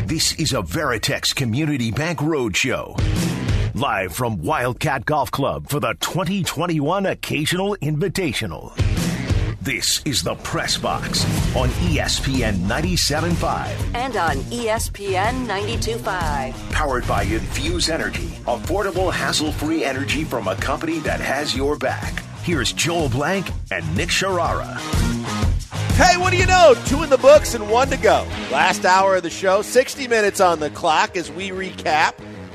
This is a Veritex Community Bank Roadshow. Live from Wildcat Golf Club for the 2021 Occasional Invitational. This is the Press Box on ESPN 97.5. And on ESPN 92.5. Powered by Infuse Energy. Affordable, hassle-free energy from a company that has your back. Here's Joel Blank and Nick Sharara. Hey, what do you know? 2 in the books and 1 to go. Last hour of the show, 60 minutes on the clock as we recap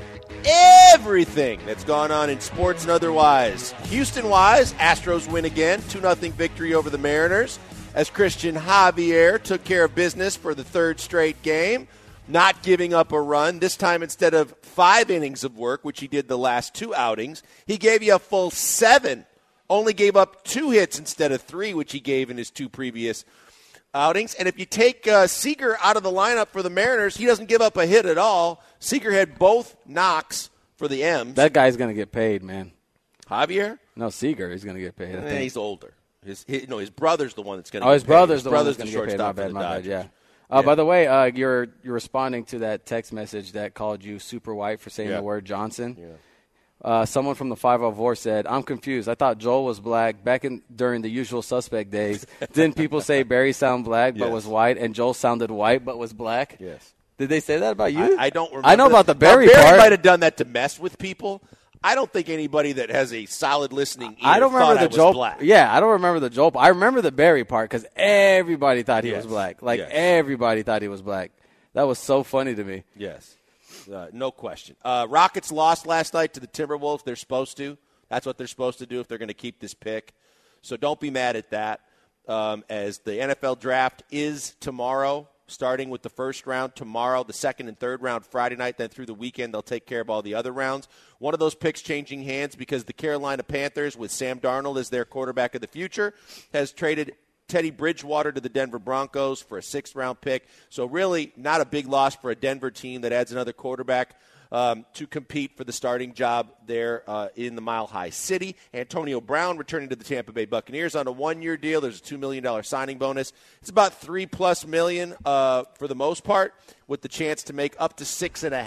everything that's gone on in sports and otherwise. Houston-wise, Astros win again, 2-0 victory over the Mariners as Christian Javier took care of business for the 3rd straight game, not giving up a run. This time, instead of 5 innings of work, which he did the last 2 outings, he gave you a full 7. Only gave up 2 hits instead of 3, which he gave in his 2 previous outings. And if you take Seager out of the lineup for the Mariners, he doesn't give up a hit at all. Seager had both knocks for the M's. That guy's going to get paid, man. Javier? No, Seager is going to get paid. He's older. His brother's the one that's going to get paid. His brother's the one that's going to get paid. My bad, yeah. By the way, you're responding to that text message that called you super white for saying the word Johnson. Yeah. Someone from the 504 said, I'm confused. I thought Joel was black back during the Usual Suspect days. Didn't people say Barry sound black but was white, and Joel sounded white but was black? Yes. Did they say that about you? I don't remember. I know about the Barry part. Barry might have done that to mess with people. I don't think anybody that has a solid listening ear I don't remember the Joel. Black. Yeah, I don't remember the Joel. I remember the Barry part because everybody thought he was black. Everybody thought he was black. That was so funny to me. Yes. No question. Rockets lost last night to the Timberwolves. They're supposed to. That's what they're supposed to do if they're going to keep this pick. So don't be mad at that. As the NFL draft is tomorrow, starting with the first round tomorrow, the second and third round Friday night, then through the weekend they'll take care of all the other rounds. One of those picks changing hands because the Carolina Panthers, with Sam Darnold as their quarterback of the future, has traded Teddy Bridgewater to the Denver Broncos for a 6th-round pick. So really not a big loss for a Denver team that adds another quarterback to compete for the starting job there in the Mile High City. Antonio Brown returning to the Tampa Bay Buccaneers on a 1-year deal. There's a $2 million signing bonus. It's about $3+ million for the most part, with the chance to make up to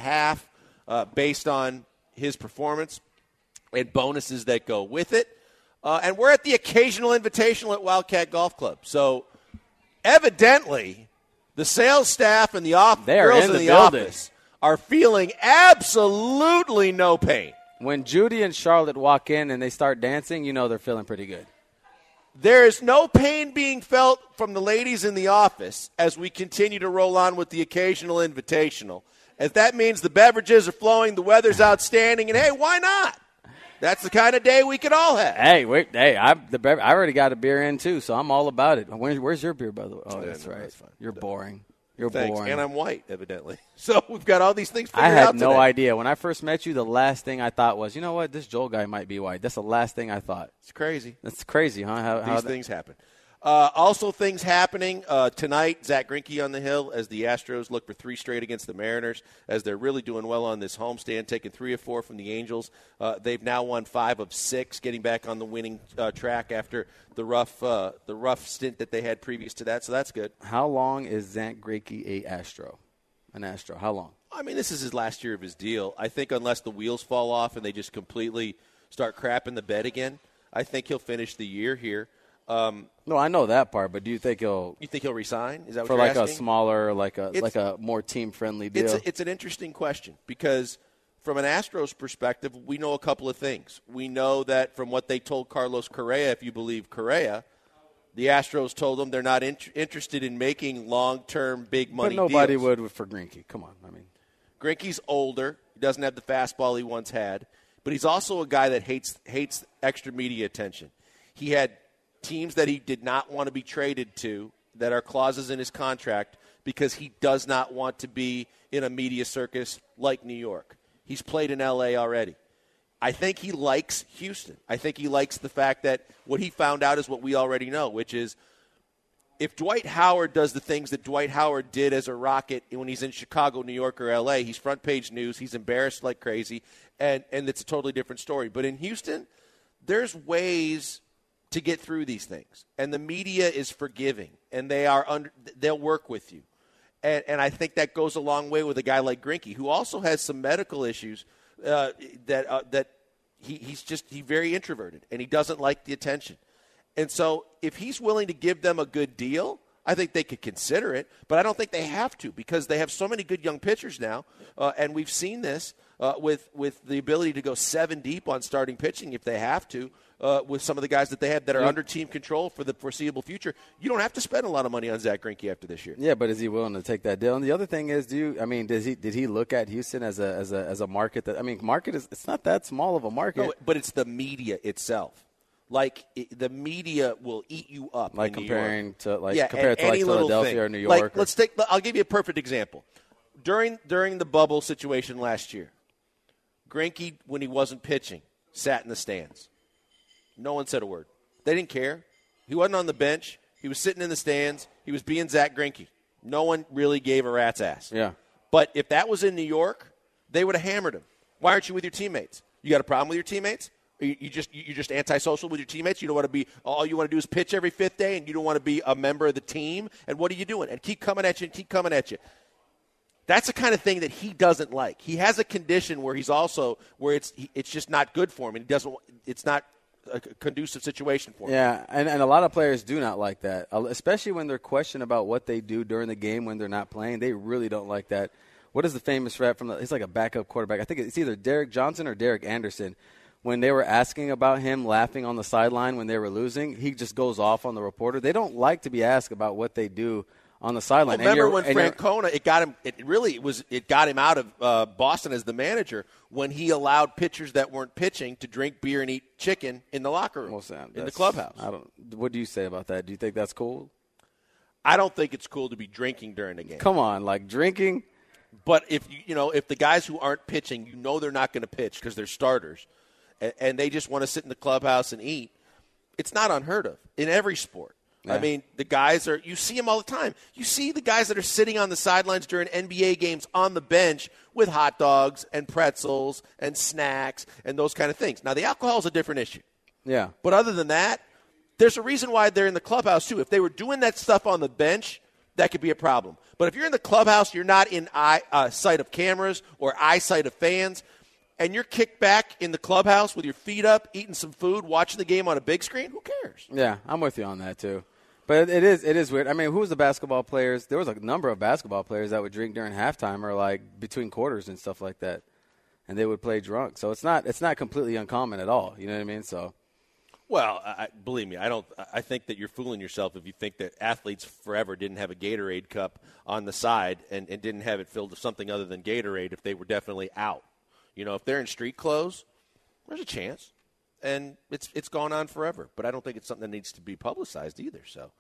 $6.5 based on his performance and bonuses that go with it. And we're at the occasional invitational at Wildcat Golf Club. So evidently, the sales staff and the girls in the office are feeling absolutely no pain. When Judy and Charlotte walk in and they start dancing, you know they're feeling pretty good. There is no pain being felt from the ladies in the office as we continue to roll on with the occasional invitational. As that means the beverages are flowing, the weather's outstanding, and hey, why not? That's the kind of day we could all have. Hey, I already got a beer in, too, so I'm all about it. Where's your beer, by the way? Oh, that's right. That's fine. You're boring. Thanks. Boring. And I'm white, evidently. So we've got all these things figured out today. I had no idea. When I first met you, the last thing I thought was, you know what, this Joel guy might be white. That's the last thing I thought. It's crazy. That's crazy, huh? These things happen. Also things happening tonight, Zach Greinke on the hill as the Astros look for 3 straight against the Mariners, as they're really doing well on this homestand, taking 3 of 4 from the Angels. They've now won 5 of 6, getting back on the winning track after the rough stint that they had previous to that, so that's good. How long is Zach Greinke an Astro? How long? I mean, this is his last year of his deal. I think unless the wheels fall off and they just completely start crapping the bed again, I think he'll finish the year here. No, I know that part, but do you think he'll? You think he'll resign? Is that what for you're like asking? A smaller, like a more team friendly deal? It's an interesting question because from an Astros perspective, we know a couple of things. We know that from what they told Carlos Correa, if you believe Correa, the Astros told them they're not interested in making long-term big money deals. But nobody would for Greinke. Come on, I mean, Greinke's older. He doesn't have the fastball he once had, but he's also a guy that hates extra media attention. He had teams that he did not want to be traded to that are clauses in his contract because he does not want to be in a media circus like New York. He's played in L.A. already. I think he likes Houston. I think he likes the fact that what he found out is what we already know, which is if Dwight Howard does the things that Dwight Howard did as a Rocket when he's in Chicago, New York, or L.A., he's front page news, he's embarrassed like crazy, and it's a totally different story. But in Houston, there's ways to get through these things, and the media is forgiving, and they'll work with you. And I think that goes a long way with a guy like Greinke, who also has some medical issues that he's very introverted, and he doesn't like the attention. And so if he's willing to give them a good deal, I think they could consider it, but I don't think they have to because they have so many good young pitchers now, and we've seen this with the ability to go 7 deep on starting pitching if they have to, with some of the guys that they have that are under team control for the foreseeable future. You don't have to spend a lot of money on Zach Greinke after this year. Yeah, but is he willing to take that deal? And the other thing is, did he look at Houston as a market that, market is, it's not that small of a market. No, but it's the media itself. Like the media will eat you up. Like in comparing New York. compared to like Philadelphia or New York. Like I'll give you a perfect example. During the bubble situation last year, Greinke, when he wasn't pitching, sat in the stands. No one said a word. They didn't care. He wasn't on the bench. He was sitting in the stands. He was being Zach Greinke. No one really gave a rat's ass. Yeah. But if that was in New York, they would have hammered him. Why aren't you with your teammates? You got a problem with your teammates? You're just antisocial with your teammates? You don't want to be – all you want to do is pitch every fifth day, and you don't want to be a member of the team? And what are you doing? And keep coming at you and keep coming at you. That's the kind of thing that he doesn't like. He has a condition where he's also – where it's just not good for him, and he doesn't – it's not a conducive situation for him. Yeah, and a lot of players do not like that, especially when they're questioned about what they do during the game when they're not playing. They really don't like that. What is the famous rap from he's like a backup quarterback. I think it's either Derek Johnson or Derek Anderson. When they were asking about him laughing on the sideline when they were losing, he just goes off on the reporter. They don't like to be asked about what they do on the sideline. Well, remember when Francona, it got him out of Boston as the manager when he allowed pitchers that weren't pitching to drink beer and eat chicken in the locker room, in the clubhouse. What do you say about that? Do you think that's cool? I don't think it's cool to be drinking during the game. Come on, like drinking? But if the guys who aren't pitching, they're not going to pitch because they're starters, and they just want to sit in the clubhouse and eat, it's not unheard of in every sport. Yeah. I mean, the guys you see them all the time. You see the guys that are sitting on the sidelines during NBA games on the bench with hot dogs and pretzels and snacks and those kind of things. Now, the alcohol is a different issue. Yeah. But other than that, there's a reason why they're in the clubhouse, too. If they were doing that stuff on the bench, that could be a problem. But if you're in the clubhouse, you're not in sight of cameras or eyesight of fans, and you're kicked back in the clubhouse with your feet up, eating some food, watching the game on a big screen, who cares? Yeah, I'm with you on that, too. But it is weird. I mean, who was the basketball players? There was a number of basketball players that would drink during halftime or, like, between quarters and stuff like that, and they would play drunk. So it's not completely uncommon at all. You know what I mean? So. Well, believe me, I think that you're fooling yourself if you think that athletes forever didn't have a Gatorade cup on the side and didn't have it filled with something other than Gatorade if they were definitely out. If they're in street clothes, there's a chance. And it's gone on forever. But I don't think it's something that needs to be publicized either. So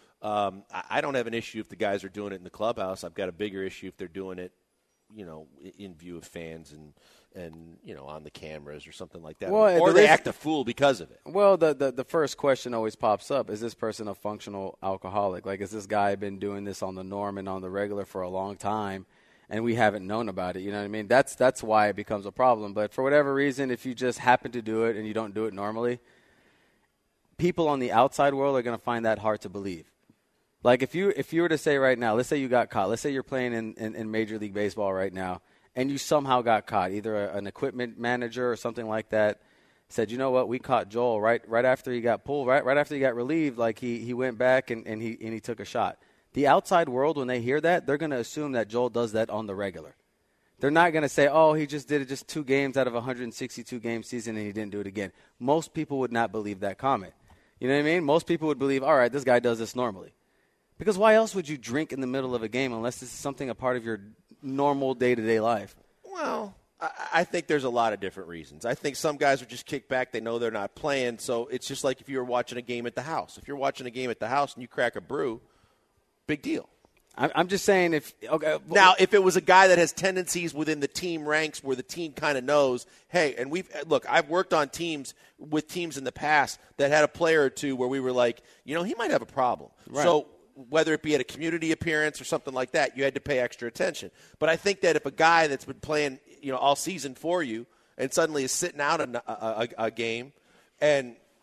I don't have an issue if the guys are doing it in the clubhouse. I've got a bigger issue if they're doing it, in view of fans and on the cameras or something like that. Well, or they act a fool because of it. Well, the first question always pops up, is this person a functional alcoholic? Like, has this guy been doing this on the norm and on the regular for a long time, and we haven't known about it? You know what I mean? That's why it becomes a problem. But for whatever reason, if you just happen to do it and you don't do it normally, people on the outside world are going to find that hard to believe. Like, if you were to say right now, let's say you got caught. Let's say you're playing in Major League Baseball right now, and you somehow got caught, either an equipment manager or something like that said, you know what, we caught Joel right after he got pulled, right after he got relieved, like he went back and he took a shot. The outside world, when they hear that, they're going to assume that Joel does that on the regular. They're not going to say, oh, he just did it just 2 games out of a 162-game season and he didn't do it again. Most people would not believe that comment. You know what I mean? Most people would believe, all right, this guy does this normally. Because why else would you drink in the middle of a game unless this is something a part of your normal day-to-day life? Well, I think there's a lot of different reasons. I think some guys are just kicked back. They know they're not playing. So it's just like if you were watching a game at the house. If you're watching a game at the house and you crack a brew, big deal. I'm just saying Now, if it was a guy that has tendencies within the team ranks where the team kind of knows, hey, and I've worked on teams with teams in the past that had a player or two where we were like, he might have a problem. Right. So whether it be at a community appearance or something like that, you had to pay extra attention. But I think that if a guy that's been playing, all season for you and suddenly is sitting out a game and,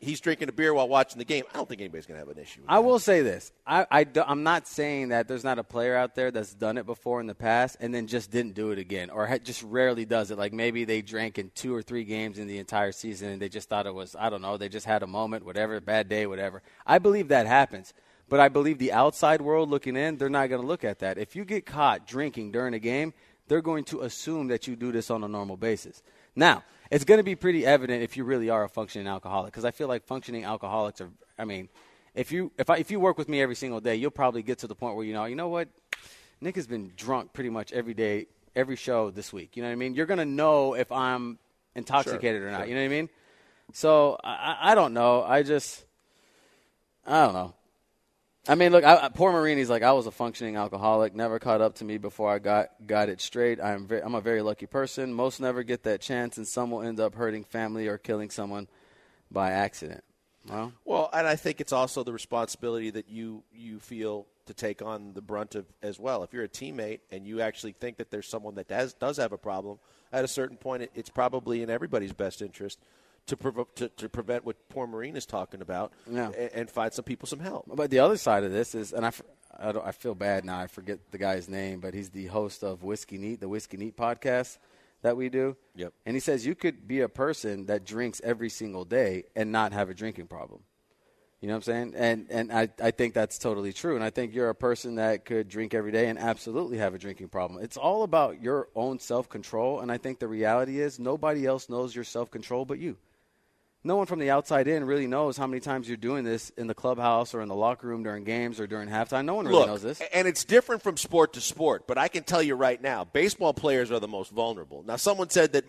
he's drinking a beer while watching the game, I don't think anybody's going to have an issue with that. I will say this. I'm not saying that there's not a player out there that's done it before in the past and then just didn't do it again or just rarely does it. Like maybe they drank in 2 or 3 games in the entire season and they just thought it was, I don't know, they just had a moment, whatever, bad day, whatever. I believe that happens. But I believe the outside world looking in, they're not going to look at that. If you get caught drinking during a game, they're going to assume that you do this on a normal basis. Now, it's going to be pretty evident if you really are a functioning alcoholic because I feel like functioning alcoholics are, I mean, if you work with me every single day, you'll probably get to the point where you know what, Nick has been drunk pretty much every day, every show this week. You know what I mean? You're going to know if I'm intoxicated or not. Sure. You know what I mean? So I don't know. I don't know. I mean, look, poor Marini's like, I was a functioning alcoholic, never caught up to me before I got it straight. I'm a very lucky person. Most never get that chance, and some will end up hurting family or killing someone by accident. Well, and I think it's also the responsibility that you feel to take on the brunt of as well. If you're a teammate and you actually think that there's someone that does have a problem, at a certain point it's probably in everybody's best interest to prevent what poor Marine is talking about and find some people some help. But the other side of this is, and I feel bad now, I forget the guy's name, but he's the host of Whiskey Neat, the Whiskey Neat podcast that we do. Yep. And he says you could be a person that drinks every single day and not have a drinking problem. You know what I'm saying? And I think that's totally true. And I think you're a person that could drink every day and absolutely have a drinking problem. It's all about your own self-control, and I think the reality is nobody else knows your self-control but you. No one from the outside in really knows how many times you're doing this in the clubhouse or in the locker room during games or during halftime. No one really knows this. And it's different from sport to sport, but I can tell you right now, baseball players are the most vulnerable. Now, someone said that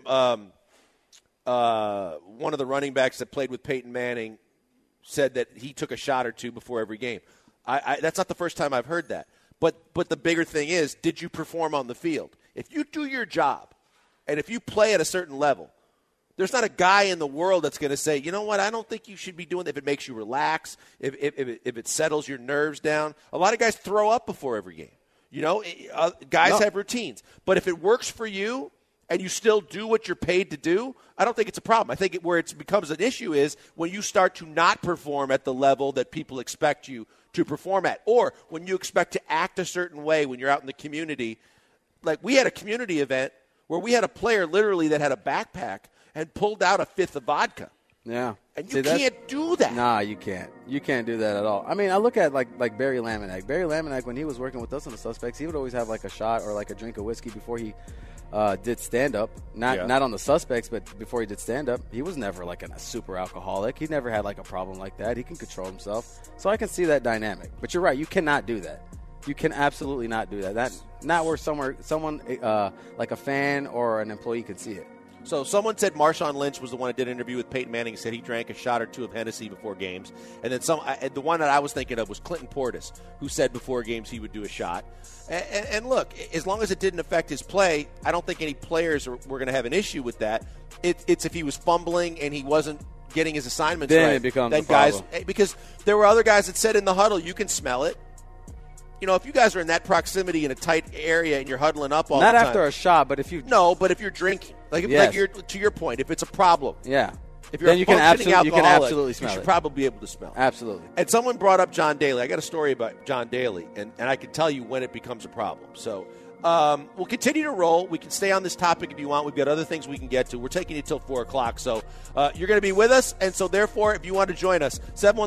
one of the running backs that played with Peyton Manning said that he took a shot or two before every game. That's not the first time I've heard that. But the bigger thing is, did you perform on the field? If you do your job and if you play at a certain level, there's not a guy in the world that's going to say, you know what, I don't think you should be doing that if it makes you relax, if it settles your nerves down. A lot of guys throw up before every game. You know, guys have routines. But if it works for you and you still do what you're paid to do, I don't think it's a problem. I think where it becomes an issue is when you start to not perform at the level that people expect you to perform at, or when you expect to act a certain way when you're out in the community. Like we had a community event where we had a player literally that had a backpack and pulled out a fifth of vodka. Yeah. And you can't do that. Nah, you can't. You can't do that at all. I mean, I look at like Barry Laminack. Barry Laminack, when he was working with us on the Suspects, he would always have like a shot or like a drink of whiskey before he did stand-up. Not on the Suspects, but before he did stand-up. He was never like a super alcoholic. He never had like a problem like that. He can control himself. So I can see that dynamic. But you're right. You cannot do that. You can absolutely not do that. Not where someone like a fan or an employee could see it. So someone said Marshawn Lynch was the one that did an interview with Peyton Manning and said he drank a shot or two of Hennessy before games. And then the one that I was thinking of was Clinton Portis, who said before games he would do a shot. And look, as long as it didn't affect his play, I don't think any players were going to have an issue with that. It's if he was fumbling and he wasn't getting his assignments then right. It becomes then a problem. Because there were other guys that said in the huddle, you can smell it. You know, if you guys are in that proximity in a tight area and you're huddling up all the time. Not after a shot, but if you... No, but if you're drinking. Like you're, to your point, if it's a problem. Yeah. If you're then you can absolutely smell you should it. probably be able to smell it. Absolutely. And someone brought up John Daly. I got a story about John Daly, and I can tell you when it becomes a problem. So we'll continue to roll. We can stay on this topic if you want. We've got other things we can get to. We're taking you till 4 o'clock. So you're going to be with us. And so, therefore, if you want to join us,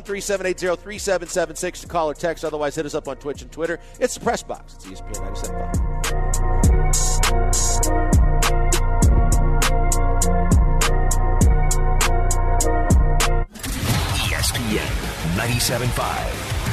713-780-3776 to call or text. Otherwise, hit us up on Twitch and Twitter. It's the Press Box. It's ESPN 97.5. ESPN 97.5.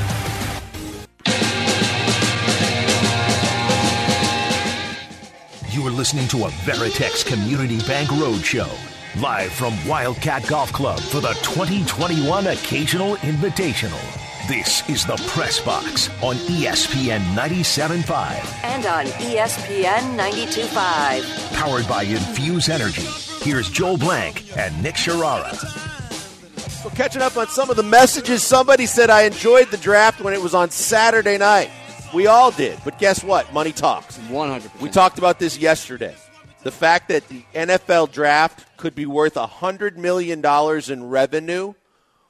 You are listening to a Veritex Community Bank Roadshow, live from Wildcat Golf Club for the 2021 Occasional Invitational. This is the Press Box on ESPN 97.5. And on ESPN 92.5. Powered by Infuse Energy. Here's Joel Blank and Nick Sharara. We're catching up on some of the messages. Somebody said, I enjoyed the draft when it was on Saturday night. We all did. But guess what? Money talks. 100%. We talked about this yesterday. The fact that the NFL draft could be worth $100 million in revenue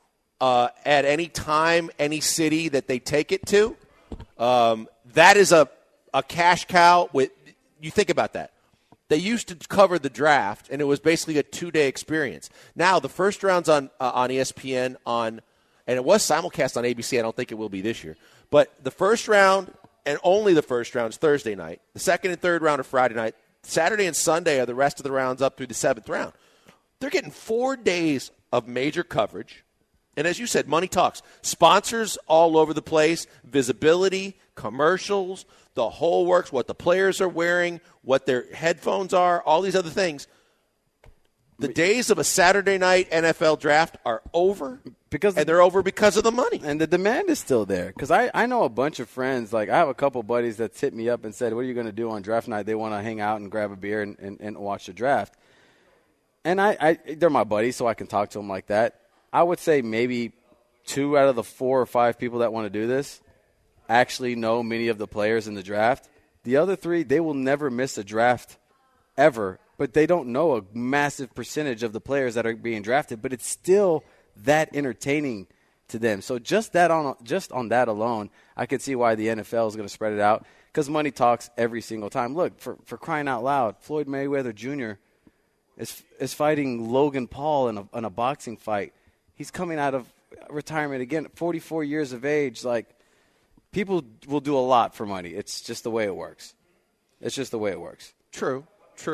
at any time, any city that they take it to. That is a cash cow. You think about that. They used to cover the draft, and it was basically a 2-day experience. Now, the first round's on ESPN, and it was simulcast on ABC. I don't think it will be this year. But the first round, and only the first round, is Thursday night. The second and third round are Friday night. Saturday and Sunday are the rest of the rounds up through the 7th round. They're getting 4 days of major coverage. And as you said, money talks. Sponsors all over the place, visibility, commercials, the whole works, what the players are wearing, what their headphones are, all these other things. The days of a Saturday night NFL draft are over, and they're over because of the money. And the demand is still there. Because I know a bunch of friends. Like, I have a couple buddies that hit me up and said, what are you going to do on draft night? They want to hang out and grab a beer and watch the draft. And they're my buddies, so I can talk to them like that. I would say maybe 2 out of the 4 or 5 people that want to do this actually know many of the players in the draft. The other 3, they will never miss a draft ever, but they don't know a massive percentage of the players that are being drafted, but it's still that entertaining to them. So just on that alone, I could see why the NFL is going to spread it out, because money talks every single time. Look, for crying out loud, Floyd Mayweather Jr. is fighting Logan Paul in a boxing fight. He's coming out of retirement again, 44 years of age. Like, people will do a lot for money. It's just the way it works. It's just the way it works. True.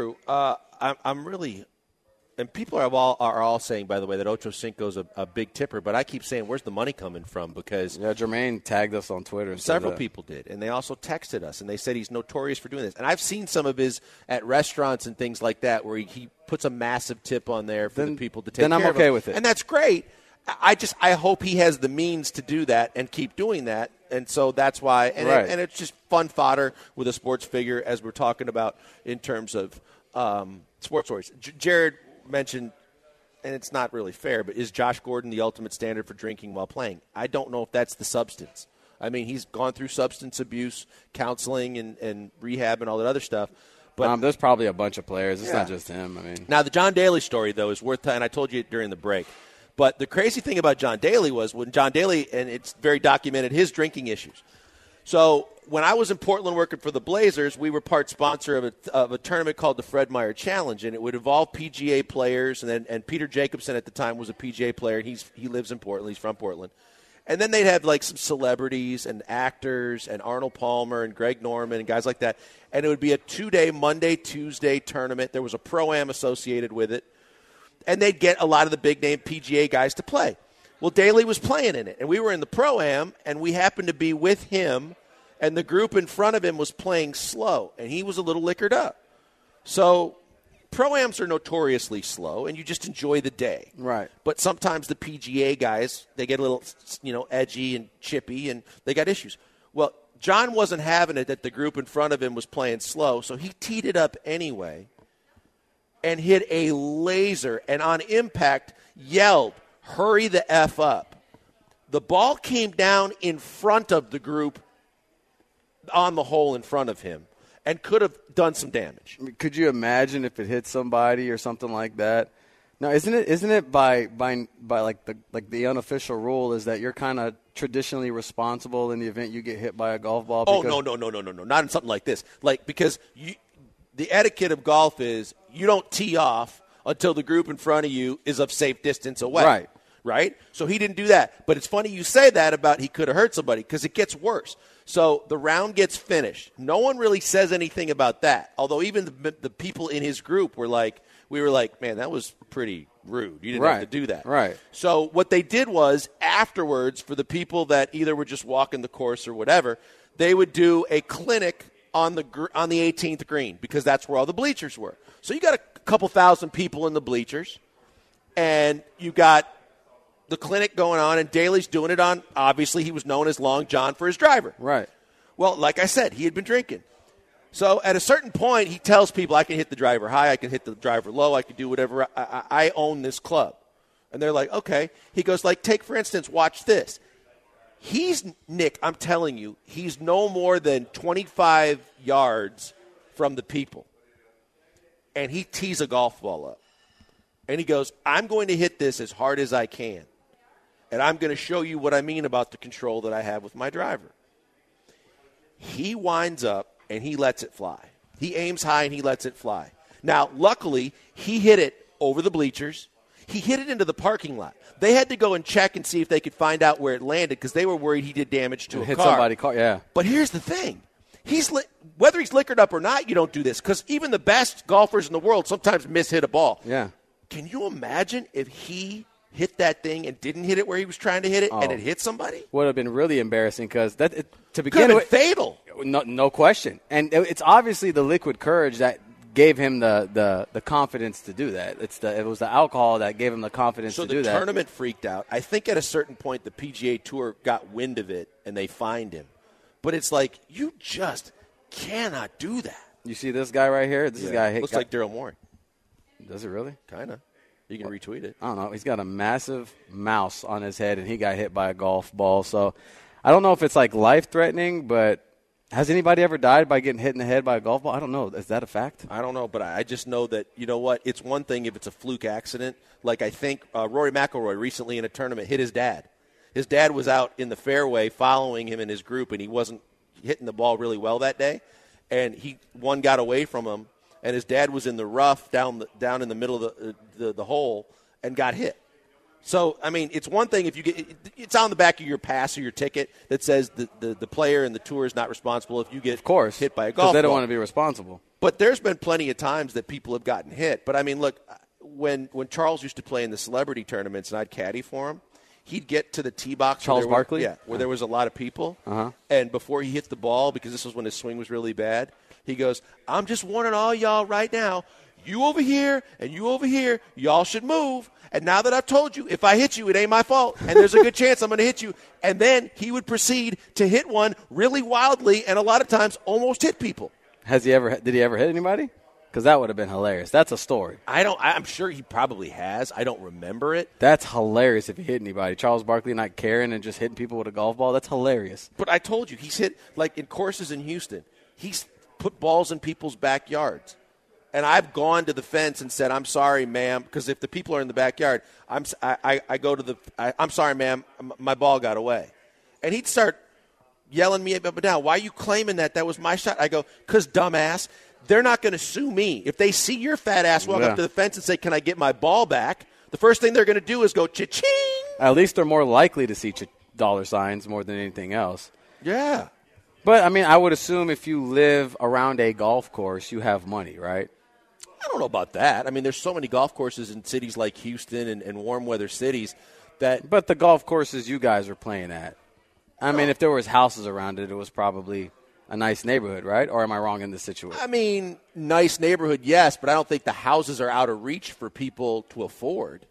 I'm really – and people are all saying, by the way, that Ocho Cinco's a big tipper, but I keep saying, where's the money coming from? Because – yeah, Jermaine tagged us on Twitter. And several people did, and they also texted us, and they said he's notorious for doing this. And I've seen some of his at restaurants and things like that where he puts a massive tip on there for the people to take care of him. Then I'm okay with it. And that's great. I hope he has the means to do that and keep doing that. And so that's why, and it's just fun fodder with a sports figure, as we're talking about in terms of sports stories. Jared mentioned, and it's not really fair, but is Josh Gordon the ultimate standard for drinking while playing? I don't know if that's the substance. I mean, he's gone through substance abuse, counseling, and rehab and all that other stuff. But there's probably a bunch of players. It's not just him. I mean, now the John Daly story, though, is worth – and I told you during the break – but the crazy thing about John Daly was when John Daly, and it's very documented, his drinking issues. So when I was in Portland working for the Blazers, we were part sponsor of a tournament called the Fred Meyer Challenge, and it would involve PGA players. And Peter Jacobson at the time was a PGA player, and he lives in Portland. He's from Portland. And then they'd have like some celebrities and actors and Arnold Palmer and Greg Norman and guys like that. And it would be a 2-day Monday, Tuesday tournament. There was a Pro-Am associated with it. And they'd get a lot of the big-name PGA guys to play. Well, Daly was playing in it, and we were in the Pro-Am, and we happened to be with him, and the group in front of him was playing slow, and he was a little liquored up. So Pro-Ams are notoriously slow, and you just enjoy the day. Right. But sometimes the PGA guys, they get a little, edgy and chippy, and they got issues. Well, John wasn't having it that the group in front of him was playing slow, so he teed it up anyway and hit a laser, and on impact yelled, "Hurry the F up." The ball came down in front of the group on the hole in front of him and could have done some damage. Could you imagine if it hit somebody or something like that? Now, isn't it by like the unofficial rule is that you're kind of traditionally responsible in the event you get hit by a golf ball? Oh, no, not in something like this. Like, because the etiquette of golf is you don't tee off until the group in front of you is of safe distance away. Right? So he didn't do that. But it's funny you say that about he could have hurt somebody because it gets worse. So the round gets finished. No one really says anything about that, although even the people in his group were like, man, that was pretty rude. You didn't have to do that. Right. So what they did was afterwards, for the people that either were just walking the course or whatever, they would do a clinic on the 18th green because that's where all the bleachers were. So you got a couple thousand people in the bleachers, and you got the clinic going on, and Daly's doing it on, obviously he was known as Long John for his driver. Right. Well, like I said, he had been drinking. So at a certain point, he tells people, I can hit the driver high, I can hit the driver low, I can do whatever, I own this club. And they're like, okay. He goes, like, take, for instance, watch this. Nick, I'm telling you, he's no more than 25 yards from the people. And he tees a golf ball up. And he goes, I'm going to hit this as hard as I can. And I'm going to show you what I mean about the control that I have with my driver. He winds up and he lets it fly. He aims high and he lets it fly. Now, luckily, he hit it over the bleachers. He hit it into the parking lot. They had to go and check and see if they could find out where it landed because they were worried he did damage to a hit car. Somebody's car, yeah. But here's the thing. Whether he's liquored up or not, you don't do this because even the best golfers in the world sometimes miss-hit a ball. Yeah. Can you imagine if he hit that thing and didn't hit it where he was trying to hit it and it hit somebody? Would have been really embarrassing because to begin could have been with, fatal. No question. And it's obviously the liquid courage that gave him the confidence to do that. It was the alcohol that gave him the confidence to do that. So the tournament freaked out. I think at a certain point the PGA Tour got wind of it and they fined him. But it's like you just cannot do that. You see this guy right here? This guy looks like Daryl Morey. Does it really? Kind of. You can retweet it. I don't know. He's got a massive mouse on his head, and he got hit by a golf ball. So I don't know if it's like life-threatening, but has anybody ever died by getting hit in the head by a golf ball? I don't know. Is that a fact? I don't know, but I just know that, you know what, it's one thing if it's a fluke accident. Like I think Rory McIlroy recently in a tournament hit his dad. His dad was out in the fairway following him in his group, and he wasn't hitting the ball really well that day. And one got away from him, and his dad was in the rough down in the middle of the hole and got hit. So, I mean, it's one thing if you get – it's on the back of your pass or your ticket that says the player and the tour is not responsible if you get hit by a golf ball. Because they don't want to be responsible. But there's been plenty of times that people have gotten hit. But, I mean, look, when Charles used to play in the celebrity tournaments and I'd caddy for him, he'd get to the tee box. Charles Barkley? Where there was a lot of people. And before he hit the ball, because this was when his swing was really bad, he goes, I'm just warning all y'all right now, you over here and you over here, y'all should move. And now that I've told you, if I hit you, it ain't my fault, and there's a good chance I'm going to hit you. And then he would proceed to hit one really wildly and a lot of times almost hit people. Did he ever hit anybody? Because that would have been hilarious. That's a story. I'm sure he probably has. I don't remember it. That's hilarious if he hit anybody. Charles Barkley not caring and just hitting people with a golf ball. That's hilarious. But I told you, he's hit, like in courses in Houston, he's put balls in people's backyards. And I've gone to the fence and said, I'm sorry, ma'am, because if the people are in the backyard, I go to I'm sorry, ma'am, my ball got away. And he'd start yelling me up and down. Why are you claiming that? That was my shot. I go, because dumbass, they're not going to sue me. If they see your fat ass walk up to the fence and say, can I get my ball back, the first thing they're going to do is go cha-ching. At least they're more likely to see dollar signs more than anything else. Yeah. But, I mean, I would assume if you live around a golf course, you have money, right? I don't know about that. I mean, there's so many golf courses in cities like Houston and warm weather cities that. But the golf courses you guys are playing at, I mean, if there was houses around it, it was probably a nice neighborhood, right? Or am I wrong in this situation? I mean, nice neighborhood, yes, but I don't think the houses are out of reach for people to afford.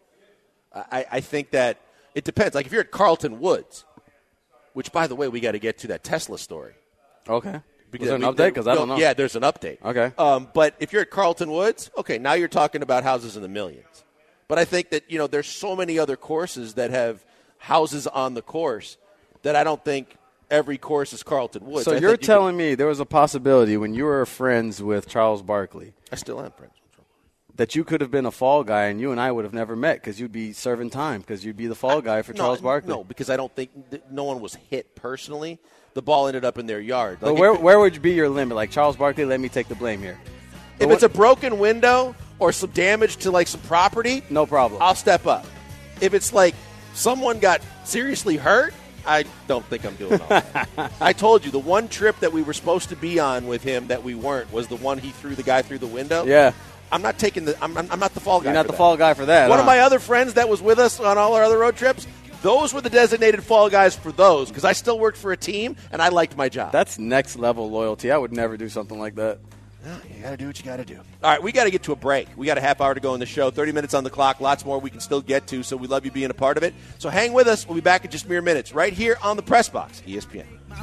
I think that it depends. Like if you're at Carlton Woods, which, by the way, we got to get to that Tesla story. Okay. Is there an update? Because I don't know. Yeah, there's an update. Okay. But if you're at Carlton Woods, okay, now you're talking about houses in the millions. But I think that, there's so many other courses that have houses on the course that I don't think every course is Carlton Woods. So you're telling me there was a possibility when you were friends with Charles Barkley. I still am friends with Charles. That you could have been a fall guy and you and I would have never met because you'd be serving time because you'd be the fall guy for Charles Barkley. No, because I don't think no one was hit personally. The ball ended up in their yard. But where would be your limit? Like, Charles Barkley, let me take the blame here. If it's a broken window or some damage to, like, some property, no problem. I'll step up. If it's like someone got seriously hurt, I don't think I'm doing all that. I told you, the one trip that we were supposed to be on with him that we weren't was the one he threw the guy through the window. Yeah. I'm not taking I'm not the fall guy. You're not the fall guy for that. One of my other friends that was with us on all our other road trips, those were the designated fall guys for those because I still worked for a team and I liked my job. That's next level loyalty. I would never do something like that. No, you got to do what you got to do. All right, we got to get to a break. We got a half hour to go in the show, 30 minutes on the clock, lots more we can still get to, so we love you being a part of it. So hang with us. We'll be back in just mere minutes right here on the Press Box, ESPN.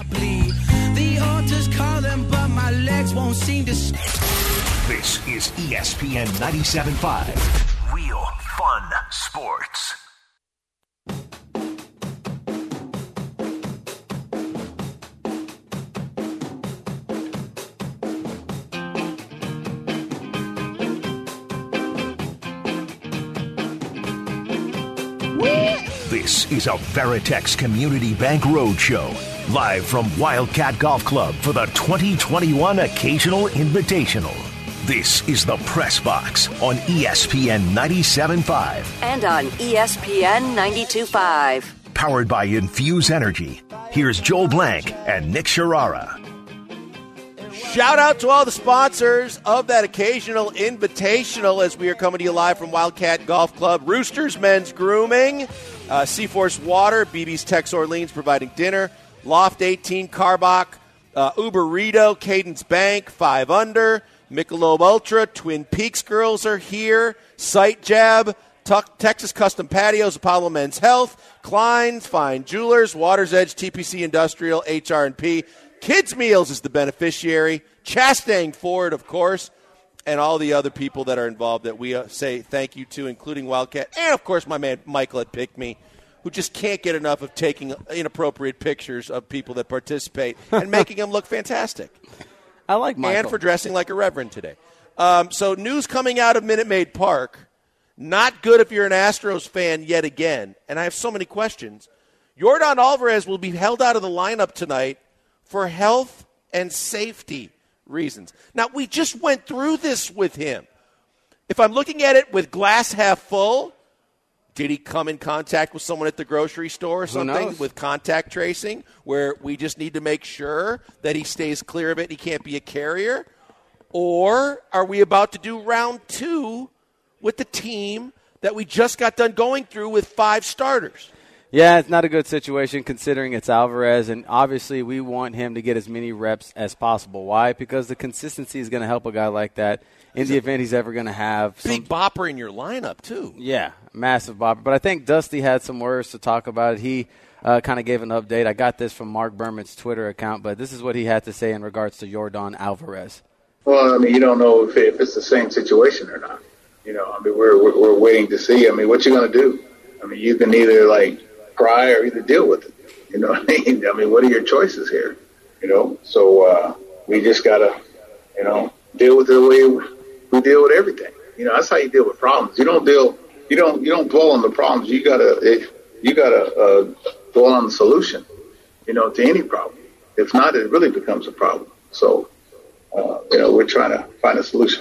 The altars calling, but my legs won't seem to. This is ESPN 97.5. Real fun sports. This is a Veritex Community Bank Roadshow, live from Wildcat Golf Club for the 2021 Occasional Invitational. This is the Press Box on ESPN 97.5. And on ESPN 92.5. Powered by Infuse Energy. Here's Joel Blank and Nick Sharara. Shout out to all the sponsors of that Occasional Invitational as we are coming to you live from Wildcat Golf Club. Roosters Men's Grooming, Seaforce Water, BB's Tex Orleans providing dinner, Loft 18, Carbach, Uberito, Cadence Bank, 5 Under, Michelob Ultra, Twin Peaks Girls are here, Sight Jab, Texas Custom Patios, Apollo Men's Health, Klein's, Fine Jewelers, Water's Edge, TPC Industrial, HR&P, Kids Meals is the beneficiary, Chastang Ford, of course, and all the other people that are involved that we say thank you to, including Wildcat, and, of course, my man Michael at Pick Me, who just can't get enough of taking inappropriate pictures of people that participate and making them look fantastic. I like Michael. And for dressing like a reverend today. So news coming out of Minute Maid Park. Not good if you're an Astros fan yet again. And I have so many questions. Yordan Alvarez will be held out of the lineup tonight for health and safety reasons. Now, we just went through this with him. If I'm looking at it with glass half full, did he come in contact with someone at the grocery store or something with contact tracing where we just need to make sure that he stays clear of it and he can't be a carrier? Or are we about to do round 2 with the team that we just got done going through with 5 starters? Yeah, it's not a good situation considering it's Alvarez, and obviously we want him to get as many reps as possible. Why? Because the consistency is going to help a guy like that in the event he's ever going to have some big bopper in your lineup, too. Yeah, massive bopper. But I think Dusty had some words to talk about it. He kind of gave an update. I got this from Mark Berman's Twitter account, but this is what he had to say in regards to Yordan Alvarez. Well, I mean, you don't know if it's the same situation or not. You know, I mean, we're waiting to see. I mean, what you going to do? I mean, you can either, cry or either deal with it. You know what I mean? I mean, what are your choices here? You know, so we just got to, deal with it the way we deal with everything. You know, that's how you deal with problems. You don't dwell on the problems. You gotta dwell on the solution, to any problem. If not, it really becomes a problem. So, we're trying to find a solution.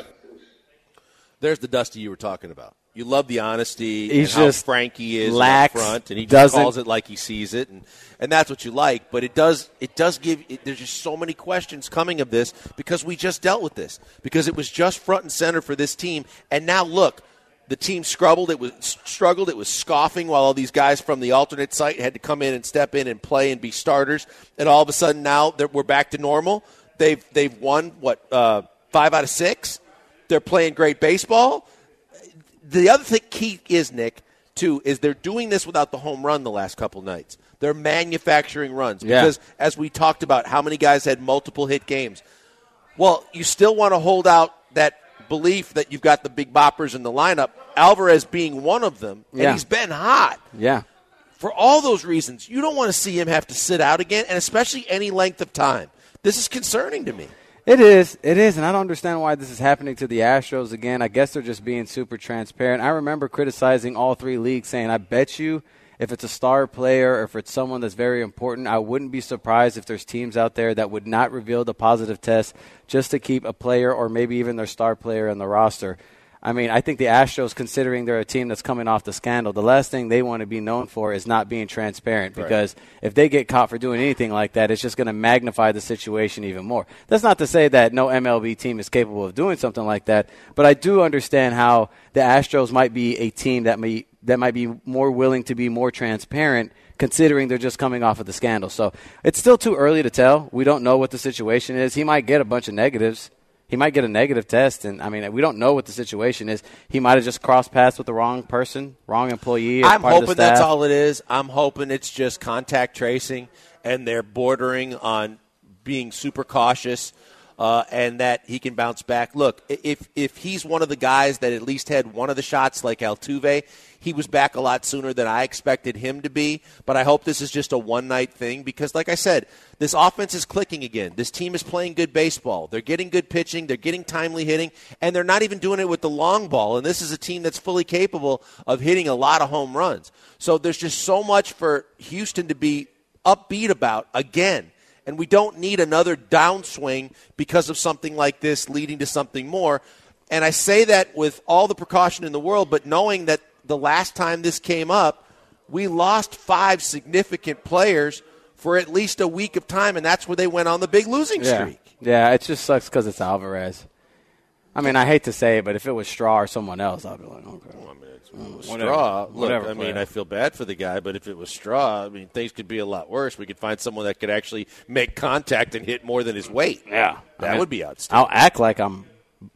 There's the Dusty you were talking about. You love the honesty He's and how just frank he is lax, up front, and he just calls it like he sees it, and that's what you like. But it does give – there's just so many questions coming of this because we just dealt with this, because it was just front and center for this team. And now, look, the team struggled. It was scoffing while all these guys from the alternate site had to come in and step in and play and be starters. And all of a sudden now that we're back to normal, they've won, 5 out of 6? They're playing great baseball. The other thing key is, Nick, too, is they're doing this without the home run the last couple nights. They're manufacturing runs because, as we talked about, how many guys had multiple hit games. Well, you still want to hold out that belief that you've got the big boppers in the lineup, Alvarez being one of them, and he's been hot. Yeah. For all those reasons, you don't want to see him have to sit out again, and especially any length of time. This is concerning to me. It is, and I don't understand why this is happening to the Astros again. I guess they're just being super transparent. I remember criticizing all 3 leagues, saying, I bet you if it's a star player or if it's someone that's very important, I wouldn't be surprised if there's teams out there that would not reveal the positive test just to keep a player or maybe even their star player on the roster. I mean, I think the Astros, considering they're a team that's coming off the scandal, the last thing they want to be known for is not being transparent, because if they get caught for doing anything like that, it's just going to magnify the situation even more. That's not to say that no MLB team is capable of doing something like that, but I do understand how the Astros might be a team that might be more willing to be more transparent, considering they're just coming off of the scandal. So it's still too early to tell. We don't know what the situation is. He might get a bunch of negatives. He might get a negative test, and, we don't know what the situation is. He might have just crossed paths with the wrong person, wrong employee. I'm hoping that's all it is. I'm hoping it's just contact tracing, and they're bordering on being super cautious. and that he can bounce back. Look, if he's one of the guys that at least had one of the shots like Altuve, he was back a lot sooner than I expected him to be. But I hope this is just a one-night thing because, like I said, this offense is clicking again. This team is playing good baseball. They're getting good pitching. They're getting timely hitting. And they're not even doing it with the long ball. And this is a team that's fully capable of hitting a lot of home runs. So there's just so much for Houston to be upbeat about again. And we don't need another downswing because of something like this leading to something more. And I say that with all the precaution in the world, but knowing that the last time this came up, we lost 5 significant players for at least a week of time, and that's where they went on the big losing streak. Yeah, it just sucks because it's Alvarez. I mean, I hate to say it, but if it was Straw or someone else, I'd be like, okay. Well, I mean, it's Straw. Whatever. Look, I feel bad for the guy, but if it was Straw, I mean, things could be a lot worse. We could find someone that could actually make contact and hit more than his weight. Yeah. That would be outstanding. I'll act like I'm,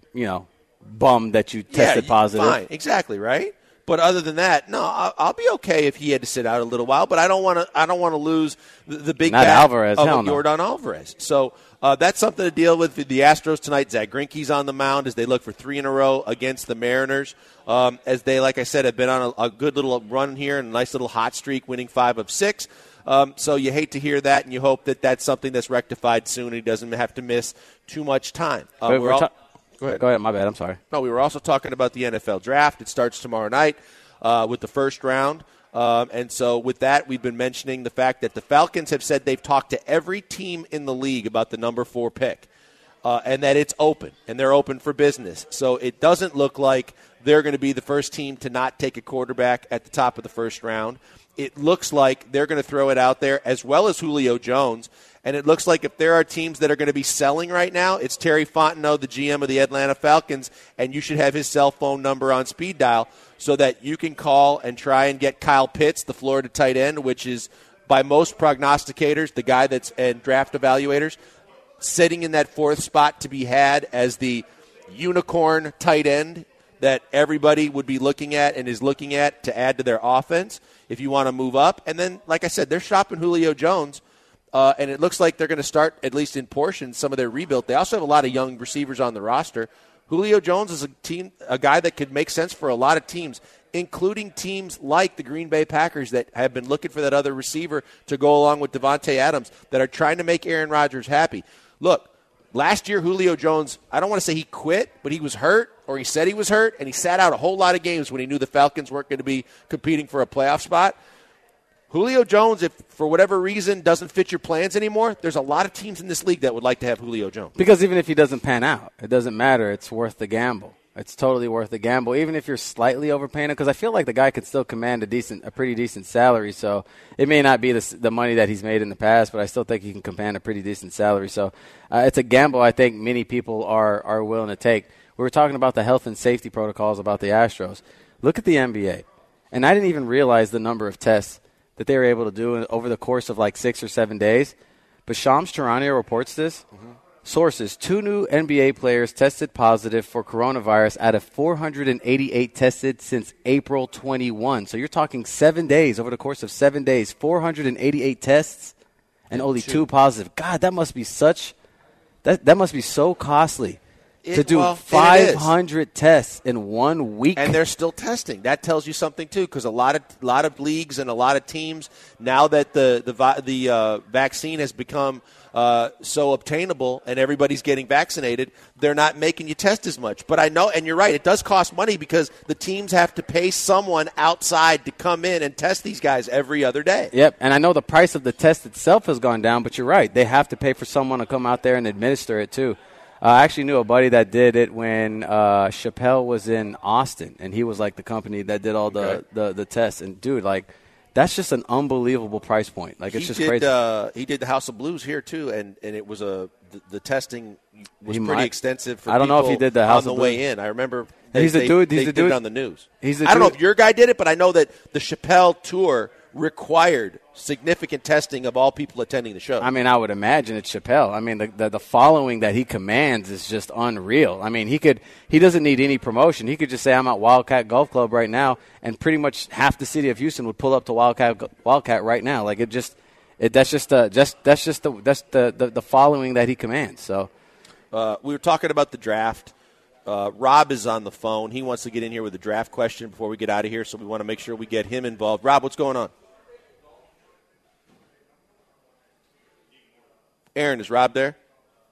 bummed that you tested positive. Fine. Exactly, right? But other than that, no, I'll be okay if he had to sit out a little while. But I don't want to lose the big Not bat Alvarez, of hell no. Yordan Alvarez. So that's something to deal with. The Astros tonight, Zach Greinke's on the mound as they look for 3 in a row against the Mariners. As they, like I said, have been on a good little run here and a nice little hot streak, winning 5 of 6. So you hate to hear that, and you hope that that's something that's rectified soon and he doesn't have to miss too much time. Go ahead. My bad. I'm sorry. No, we were also talking about the NFL draft. It starts tomorrow night with the first round. And so with that, we've been mentioning the fact that the Falcons have said they've talked to every team in the league about the number 4 pick and that it's open, and they're open for business. So it doesn't look like they're going to be the first team to not take a quarterback at the top of the first round. It looks like they're going to throw it out there, as well as Julio Jones. And it looks like if there are teams that are going to be selling right now, it's Terry Fontenot, the GM of the Atlanta Falcons, and you should have his cell phone number on speed dial so that you can call and try and get Kyle Pitts, the Florida tight end, which is by most prognosticators, the guy that's and draft evaluators, sitting in that 4th spot to be had as the unicorn tight end that everybody would be looking at and is looking at to add to their offense if you want to move up. And then, like I said, they're shopping Julio Jones, and it looks like they're going to start, at least in portions, some of their rebuild. They also have a lot of young receivers on the roster. Julio Jones is a guy that could make sense for a lot of teams, including teams like the Green Bay Packers that have been looking for that other receiver to go along with Devontae Adams that are trying to make Aaron Rodgers happy. Look, last year Julio Jones, I don't want to say he quit, but he was hurt, or he said he was hurt, and he sat out a whole lot of games when he knew the Falcons weren't going to be competing for a playoff spot. Julio Jones, if for whatever reason doesn't fit your plans anymore, there's a lot of teams in this league that would like to have Julio Jones. Because even if he doesn't pan out, it doesn't matter. It's worth the gamble. It's totally worth the gamble, even if you're slightly overpaying him, because I feel like the guy could still command a pretty decent salary. So it may not be the money that he's made in the past, but I still think he can command a pretty decent salary. So it's a gamble I think many people are willing to take. We were talking about the health and safety protocols about the Astros. Look at the NBA. And I didn't even realize the number of tests that they were able to do over the course of like 6 or 7 days. But Shams Charania reports this. Mm-hmm. Sources, 2 new NBA players tested positive for coronavirus out of 488 tested since April 21. So you're talking 7 days, over the course of 7 days, 488 tests and only 2 positive. God, that must be that must be so costly. To do 500 tests in 1 week. And they're still testing. That tells you something, too, because a lot of leagues and a lot of teams, now that the vaccine has become so obtainable and everybody's getting vaccinated, they're not making you test as much. But I know, and you're right, it does cost money because the teams have to pay someone outside to come in and test these guys every other day. Yep, and I know the price of the test itself has gone down, but you're right. They have to pay for someone to come out there and administer it, too. I actually knew a buddy that did it when Chappelle was in Austin, and he was like the company that did all the tests. And, dude, like, that's just an unbelievable price point. Like, it's just crazy. He did the House of Blues here, too, and it was the testing was pretty extensive for I don't know if he did the House on of the Blues. way in. I remember He's they did it on the news. I don't know if your guy did it, but I know that the Chappelle tour required significant testing of all people attending the show. I mean, I would imagine it's Chappelle. I mean, the following that he commands is just unreal. I mean, he doesn't need any promotion. He could just say, I'm at Wildcat Golf Club right now, and pretty much half the city of Houston would pull up to Wildcat right now. Like that's just the following that he commands. So We were talking about the draft. Rob is on the phone. He wants to get in here with a draft question before we get out of here, so we want to make sure we get him involved. Rob, what's going on? Aaron, is Rob there?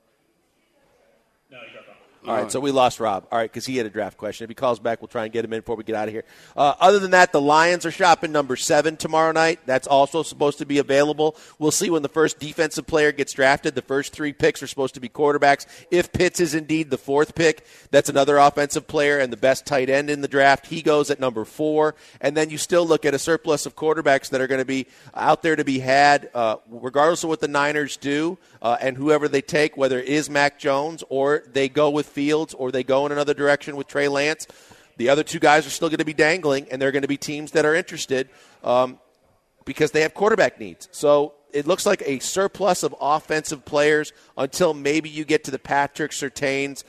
No, he got that. All right, so we lost Rob. All right, because he had a draft question. If he calls back, we'll try and get him in before we get out of here. Other than that, the Lions are shopping number 7 tomorrow night. That's also supposed to be available. We'll see when the first defensive player gets drafted. The first 3 picks are supposed to be quarterbacks. If Pitts is indeed the 4th pick, that's another offensive player and the best tight end in the draft. He goes at number 4. And then you still look at a surplus of quarterbacks that are going to be out there to be had, regardless of what the Niners do and whoever they take, whether it is Mac Jones or they go with Fields or they go in another direction with Trey Lance. The other 2 guys are still going to be dangling, and they're going to be teams that are interested because they have quarterback needs. So it looks like a surplus of offensive players until maybe you get to the Patrick Surtains,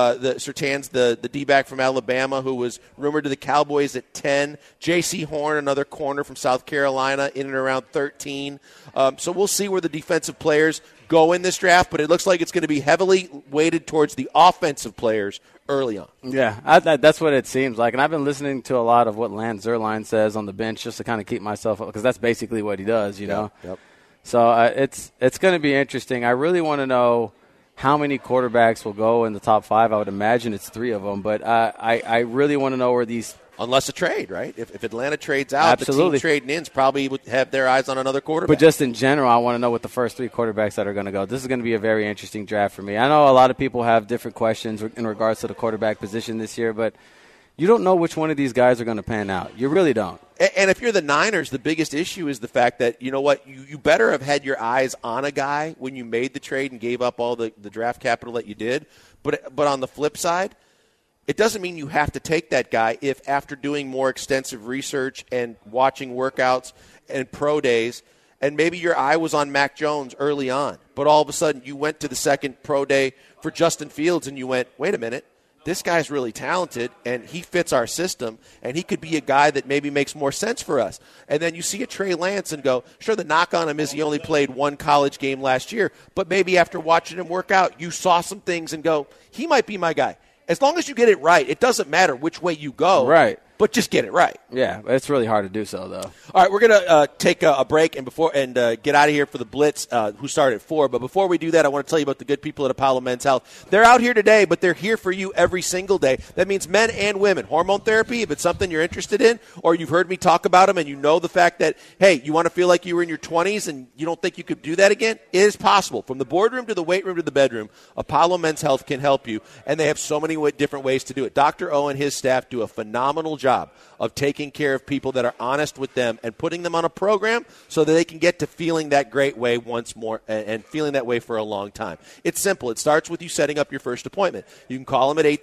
the D-back from Alabama who was rumored to the Cowboys at 10. J.C. Horn, another corner from South Carolina, in and around 13. So we'll see where the defensive players go in this draft, but it looks like it's going to be heavily weighted towards the offensive players early on. Yeah, that's what it seems like. And I've been listening to a lot of what Lance Zierlein says on the bench just to kind of keep myself up, because that's basically what he does, you know. Yep. So it's going to be interesting. I really want to know how many quarterbacks will go in the top 5. I would imagine it's 3 of them, but I really want to know where these – unless a trade, right? If Atlanta trades out, absolutely. The team trading ins probably would have their eyes on another quarterback. But just in general, I want to know what the first 3 quarterbacks that are going to go. This is going to be a very interesting draft for me. I know a lot of people have different questions in regards to the quarterback position this year, but you don't know which one of these guys are going to pan out. You really don't. And if you're the Niners, the biggest issue is the fact that, you know what, you better have had your eyes on a guy when you made the trade and gave up all the draft capital that you did. But on the flip side, it doesn't mean you have to take that guy if after doing more extensive research and watching workouts and pro days, and maybe your eye was on Mac Jones early on, but all of a sudden you went to the second pro day for Justin Fields and you went, wait a minute, this guy's really talented and he fits our system and he could be a guy that maybe makes more sense for us. And then you see a Trey Lance and go, sure, the knock on him is he only played 1 college game last year, but maybe after watching him work out, you saw some things and go, he might be my guy. As long as you get it right, it doesn't matter which way you go. Right. But just get it right. Yeah, it's really hard to do so, though. All right, we're going to take a break and get out of here for the Blitz, who started at 4. But before we do that, I want to tell you about the good people at Apollo Men's Health. They're out here today, but they're here for you every single day. That means men and women. Hormone therapy, if it's something you're interested in, or you've heard me talk about them and you know the fact that, hey, you want to feel like you were in your 20s and you don't think you could do that again, it is possible. From the boardroom to the weight room to the bedroom, Apollo Men's Health can help you, and they have so many different ways to do it. Dr. O and his staff do a phenomenal job of taking care of people that are honest with them and putting them on a program so that they can get to feeling that great way once more and feeling that way for a long time. It's simple. It starts with you setting up your first appointment. You can call them at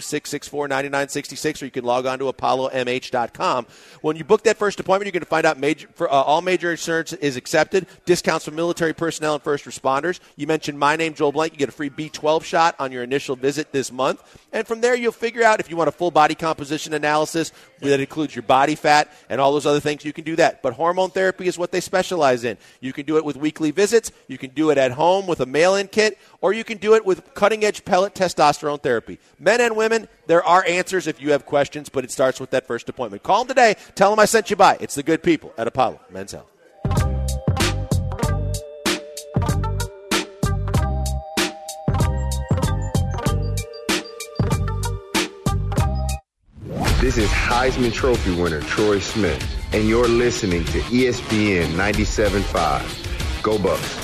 832-664-9966 or you can log on to apollomh.com. When you book that first appointment, you're going to find out all major insurance is accepted, discounts for military personnel and first responders. You mentioned my name, Joel Blank. You get a free B12 shot on your initial visit this month. And from there, you'll figure out if you want a full body composition analysis that includes your body fat and all those other things. You can do that. But hormone therapy is what they specialize in. You can do it with weekly visits. You can do it at home with a mail-in kit, or you can do it with cutting-edge pellet testosterone therapy. Men and women, there are answers if you have questions, but it starts with that first appointment. Call them today. Tell them I sent you by. It's the good people at Apollo Men's Health. This is Heisman Trophy winner Troy Smith, and you're listening to ESPN 97.5. Go Bucks.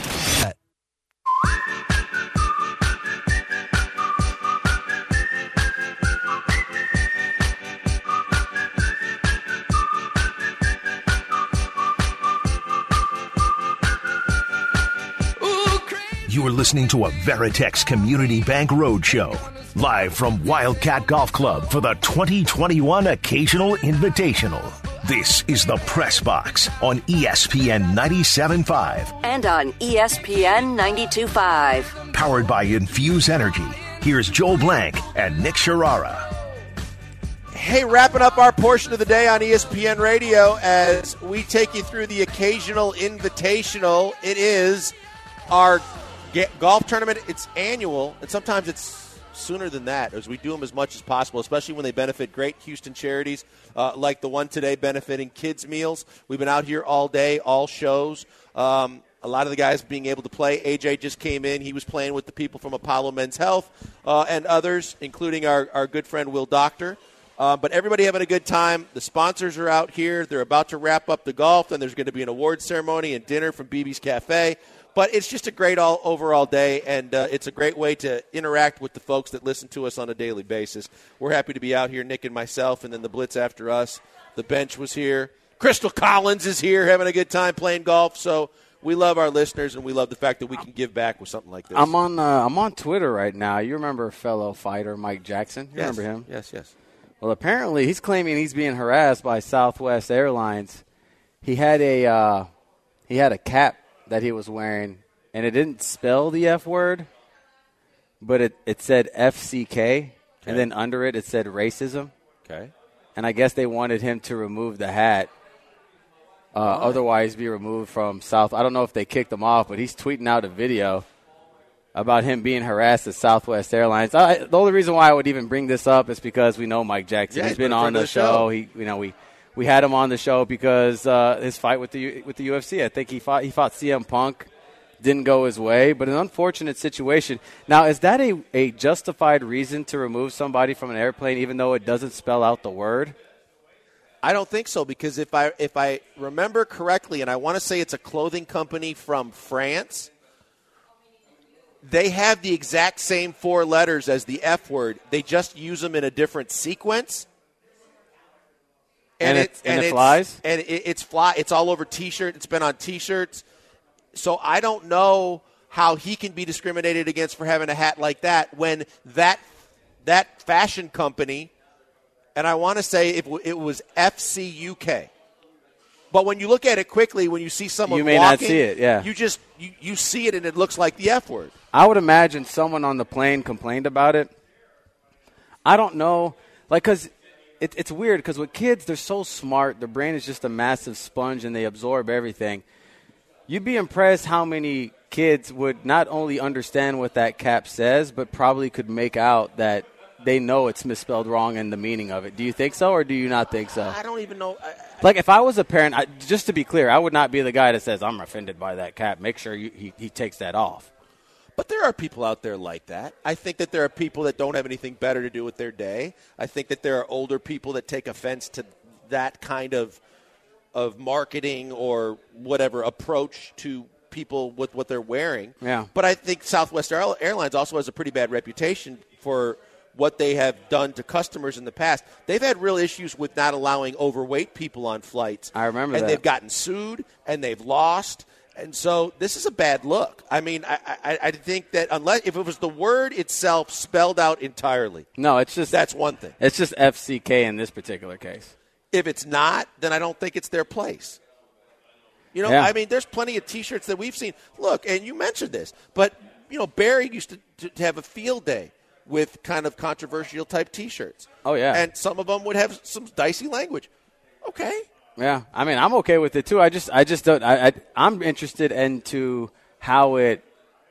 You are listening to a Veritex Community Bank Roadshow, live from Wildcat Golf Club for the 2021 Occasional Invitational. This is the Press Box on ESPN 97.5. And on ESPN 92.5. Powered by Infuse Energy. Here's Joel Blank and Nick Sharara. Hey, wrapping up our portion of the day on ESPN Radio as we take you through the Occasional Invitational. It is our golf tournament, it's annual, and sometimes it's sooner than that, as we do them as much as possible, especially when they benefit great Houston charities like the one today benefiting kids' meals. We've been out here all day, all shows. A lot of the guys being able to play. AJ just came in. He was playing with the people from Apollo Men's Health and others, including our good friend Will Doctor. But everybody having a good time. The sponsors are out here. They're about to wrap up the golf, and there's going to be an awards ceremony and dinner from BB's Cafe. But it's just a great overall day, and it's a great way to interact with the folks that listen to us on a daily basis. We're happy to be out here, Nick and myself, and then the Blitz after us. The bench was here. Crystal Collins is here having a good time playing golf. So we love our listeners, and we love the fact that we can give back with something like this. I'm on Twitter right now. You remember fellow fighter Mike Jackson? You remember him? Yes. Well, apparently he's claiming he's being harassed by Southwest Airlines. He had a cap that he was wearing, and it didn't spell the F word, but it said FCK, and then under it said racism. Okay. And I guess they wanted him to remove the hat. Otherwise be removed from South. I don't know if they kicked him off, but he's tweeting out a video about him being harassed at Southwest Airlines. The only reason why I would even bring this up is because we know Mike Jackson. Yeah, he's been on the show. We had him on the show because his fight with the UFC. I think he fought CM Punk. Didn't go his way, but an unfortunate situation. Now, is that a justified reason to remove somebody from an airplane even though it doesn't spell out the word? I don't think so, because if I remember correctly, and I want to say it's a clothing company from France, they have the exact same 4 letters as the F word. They just use them in a different sequence. And it flies? And it's all over T-shirts. It's been on T-shirts. So I don't know how he can be discriminated against for having a hat like that when that fashion company, and I want to say it was FCUK. But when you look at it quickly, when you see someone you may walking, not see it, yeah. You see it and it looks like the F word. I would imagine someone on the plane complained about it. I don't know, because it's weird because with kids, they're so smart. Their brain is just a massive sponge and they absorb everything. You'd be impressed how many kids would not only understand what that cap says, but probably could make out that they know it's misspelled wrong and the meaning of it. Do you think so, or do you not think so? I don't even know. Like, if I was a parent, just to be clear, I would not be the guy that says, I'm offended by that cap. Make sure he takes that off. But there are people out there like that. I think that there are people that don't have anything better to do with their day. I think that there are older people that take offense to that kind of marketing or whatever approach to people with what they're wearing. Yeah. But I think Southwest Airlines also has a pretty bad reputation for what they have done to customers in the past. They've had real issues with not allowing overweight people on flights. I remember that. And they've gotten sued, and they've lost. And so this is a bad look. I mean, I think that if it was the word itself spelled out entirely. No, it's just. That's one thing. It's just FCK in this particular case. If it's not, then I don't think it's their place. You know, yeah. I mean, there's plenty of T-shirts that we've seen. Look, and you mentioned this, but, you know, Barry used to have a field day with kind of controversial type T-shirts. Oh, yeah. And some of them would have some dicey language. Okay. Yeah, I mean, I'm okay with it too. I just don't. I'm interested into how it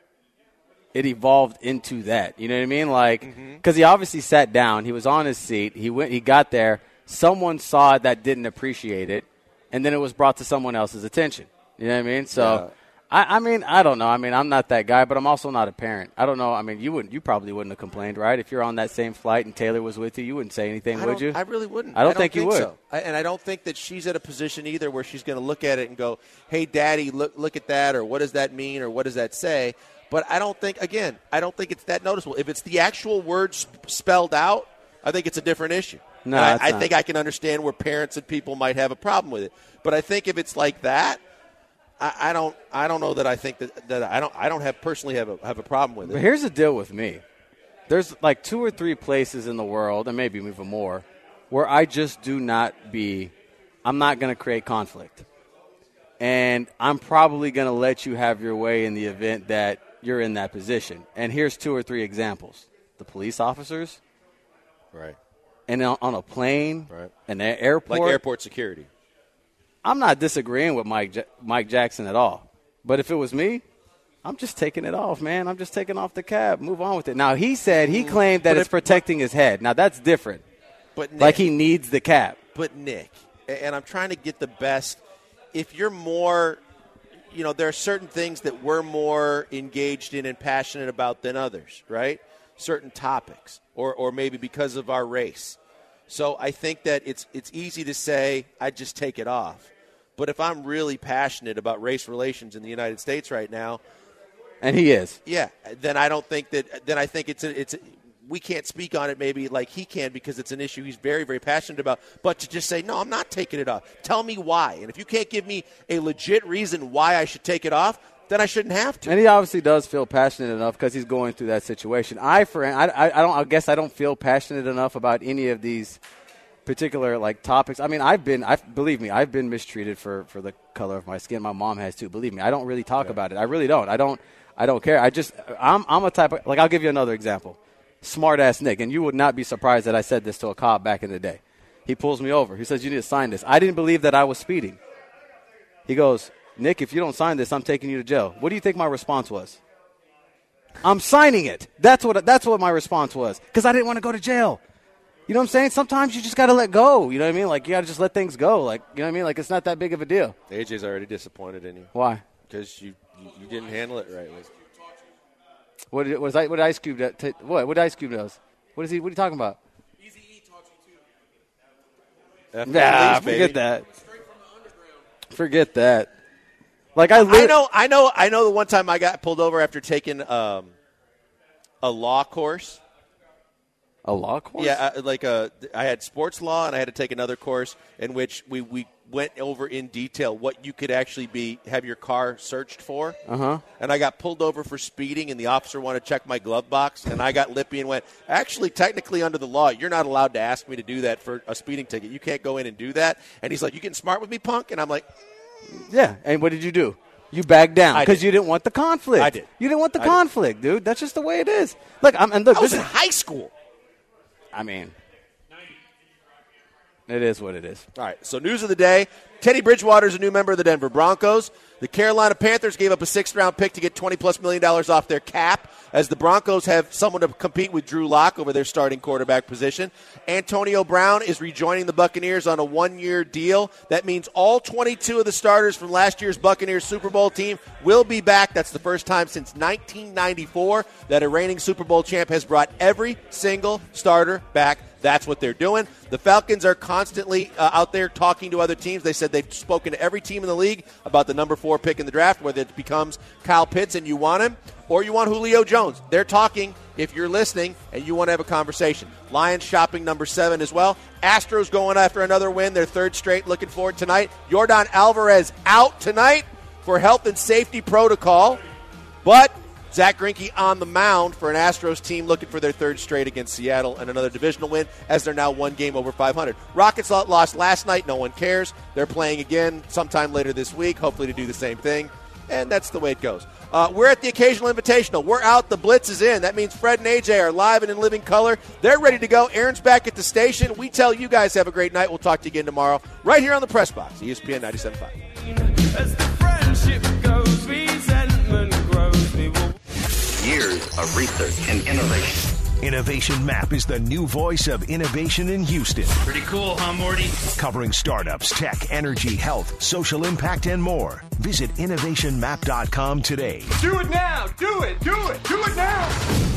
evolved into that. You know what I mean? Like, because he obviously sat down. He was on his seat. He got there. Someone saw it that didn't appreciate it, and then it was brought to someone else's attention. You know what I mean? So, yeah. I mean, I don't know. I mean, I'm not that guy, but I'm also not a parent. I don't know. I mean, you probably wouldn't have complained, right? If you're on that same flight and Taylor was with you, you wouldn't say anything, would you? I really wouldn't. I don't think you would. So. And I don't think that she's at a position either where she's going to look at it and go, hey, Daddy, look at that, or what does that mean, or what does that say? But I don't think it's that noticeable. If it's the actual words spelled out, I think it's a different issue. No, I think I can understand where parents and people might have a problem with it. But I think if it's like that, I don't know that I think that I don't personally have a problem with it. But here's the deal with me. There's like 2 or 3 places in the world, and maybe even more, where I just I'm not going to create conflict. And I'm probably going to let you have your way in the event that you're in that position. And here's 2 or 3 examples. The police officers. Right. And on a plane. Right. And an airport. Like airport security. I'm not disagreeing with Mike Jackson at all. But if it was me, I'm just taking it off, man. I'm just taking off the cap. Move on with it. Now, he claimed that it's protecting his head. Now, that's different. But Nick, like he needs the cap. But, Nick, and I'm trying to get the best. If you're more, there are certain things that we're more engaged in and passionate about than others, right? Certain topics, or maybe because of our race. So I think that it's easy to say, I just take it off. But if I'm really passionate about race relations in the United States right now, and he is, yeah, then I don't think that. Then I think we can't speak on it maybe like he can because it's an issue he's very, very passionate about. But to just say, no, I'm not taking it off. Tell me why. And if you can't give me a legit reason why I should take it off, then I shouldn't have to. And he obviously does feel passionate enough because he's going through that situation. I guess I don't feel passionate enough about any of these particular topics. I mean, believe me, I've been mistreated for the color of my skin. My mom has too. Believe me, I don't really talk about it. I really don't. I don't care. I'm a type of, I'll give you another example. Smart ass Nick, and you would not be surprised that I said this to a cop back in the day. He pulls me over. He says, you need to sign this. I didn't believe that I was speeding. He goes, Nick, if you don't sign this, I'm taking you to jail. What do you think my response was? I'm signing it. That's what my response was, because I didn't want to go to jail. You know what I'm saying? Sometimes you just got to let go. You know what I mean? You got to just let things go. You know what I mean? It's not that big of a deal. AJ's already disappointed in you. Why? Because you didn't handle it right. What did Ice Cube what Ice Cube does? What are you talking about? Eazy-E talks you too. Forget that. Forget that. I know the one time I got pulled over after taking a law course. A law course? Yeah, I had sports law, and I had to take another course in which we went over in detail what you could actually have your car searched for. Uh-huh. And I got pulled over for speeding, and the officer wanted to check my glove box, and I got lippy and went, actually, technically under the law, you're not allowed to ask me to do that for a speeding ticket. You can't go in and do that. And he's like, you getting smart with me, punk? And I'm like, yeah. And what did you do? You bagged down because you didn't want the conflict. I did. You didn't want the conflict, dude. That's just the way it is. Look, I was in high school. I mean, it is what it is. All right, so news of the day. Teddy Bridgewater is a new member of the Denver Broncos. The Carolina Panthers gave up a 6th-round pick to get $20+ million off their cap, as the Broncos have someone to compete with Drew Lock over their starting quarterback position. Antonio Brown is rejoining the Buccaneers on a 1-year deal. That means all 22 of the starters from last year's Buccaneers Super Bowl team will be back. That's the first time since 1994 that a reigning Super Bowl champ has brought every single starter back. That's what they're doing. The Falcons are constantly out there talking to other teams. They said they've spoken to every team in the league about the number 4 pick in the draft, whether it becomes Kyle Pitts and you want him, or you want Julio Jones. They're talking if you're listening and you want to have a conversation. Lions shopping number 7 as well. Astros going after another win, their 3rd straight, looking forward tonight. Yordan Alvarez out tonight for health and safety protocol, but Zach Greinke on the mound for an Astros team looking for their 3rd straight against Seattle and another divisional win, as they're now 1 game over 500. Rockets lost last night. No one cares. They're playing again sometime later this week, hopefully to do the same thing, and that's the way it goes. We're at the Occasional Invitational. We're out. The Blitz is in. That means Fred and AJ are live and in living color. They're ready to go. Aaron's back at the station. We tell you guys have a great night. We'll talk to you again tomorrow right here on the Press Box, ESPN 97.5. As the friendship goes, resentment grows. Years of research and innovation. Innovation Map is the new voice of innovation in Houston. Pretty cool, huh, Morty? Covering startups, tech, energy, health, social impact, and more. Visit innovationmap.com today. Do it now! Do it! Do it! Do it now!